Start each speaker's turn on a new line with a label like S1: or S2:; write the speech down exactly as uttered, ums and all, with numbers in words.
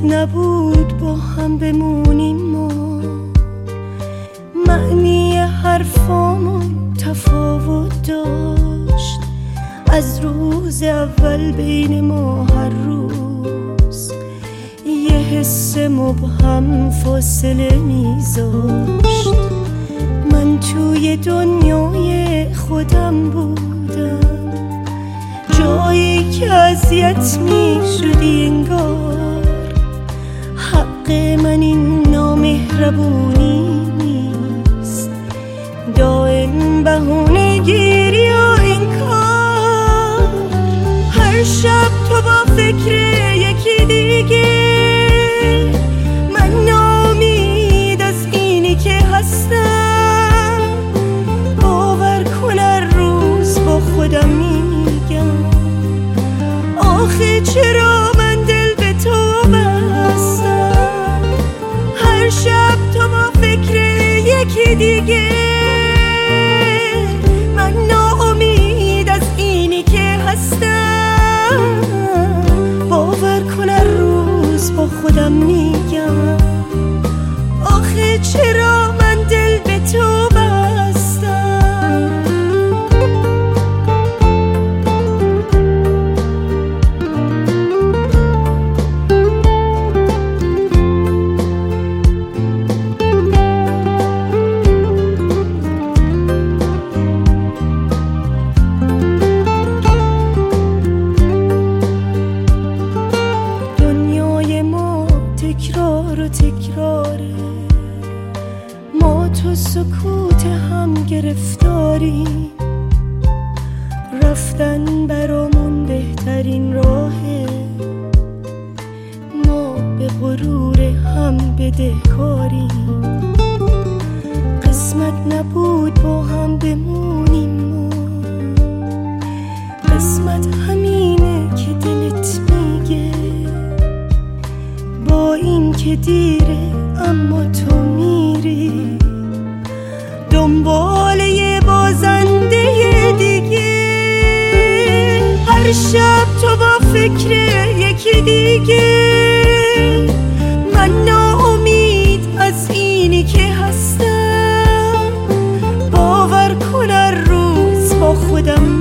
S1: نبود با هم بمونیم ما، معنی حرفامون تفاوت داشت. از روز اول بین ما هر روز یه حس مبهم فاصله میذاشت. من توی دنیای خودم بودم، جایی که اذیت میشدی انگار. حق من این نامهربونی نیست، دائم بهونه گیری و این کار. هر شب تو با فکر یکی دیگه، من ناامید از اینی که هستم. باور کن هر روز با خودم میگم آخه چرا من دل به تو بستم. هر شب تو با فکر یکی دیگه، من ناامید از اینی که هستم. باور کن هر روز با خودم میگم آخه چرا من دل به تو بستم. تکرار و تکراره، ما تو سکوت هم گرفتاریم. رفتن برامون بهترین راهه، ما به غرور هم بدهکاریم. قسمت نبود با هم بمونیم ما، قسمت همینه که دلت میگه. با این که دیره اما تو میری دنبال یه بازنده دیگه. هر شب تو با فکر یکی دیگه، من ناامید از اینی که هستم. باور کن هر روز با خودم